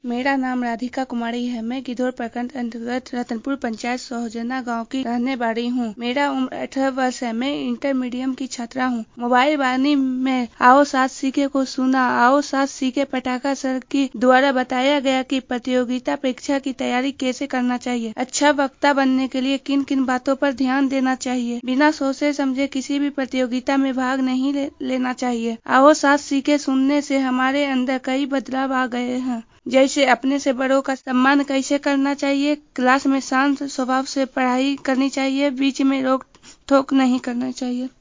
मेरा नाम राधिका कुमारी है। मैं गिद्धौर प्रखंड अंतर्गत रतनपुर पंचायत सोहजना गांव की रहने वाली हूँ। मेरा उम्र 18 वर्ष है। मैं इंटर मीडियम की छात्रा हूँ। मोबाइल वाणी में आओ साथ सीखे को सुना। आओ साथ सीखे पटाखा सर की द्वारा बताया गया कि प्रतियोगिता परीक्षा की तैयारी कैसे करना चाहिए। अच्छा वक्ता बनने के लिए किन किन बातों पर ध्यान देना चाहिए। बिना सोचे समझे किसी भी प्रतियोगिता में भाग नहीं लेना चाहिए। आओ साथ सीखे सुनने से हमारे अंदर कई बदलाव आ गए हैं, जैसे अपने से बड़ों का सम्मान कैसे करना चाहिए, क्लास में शांत स्वभाव से पढ़ाई करनी चाहिए, बीच में रोक टोक नहीं करना चाहिए।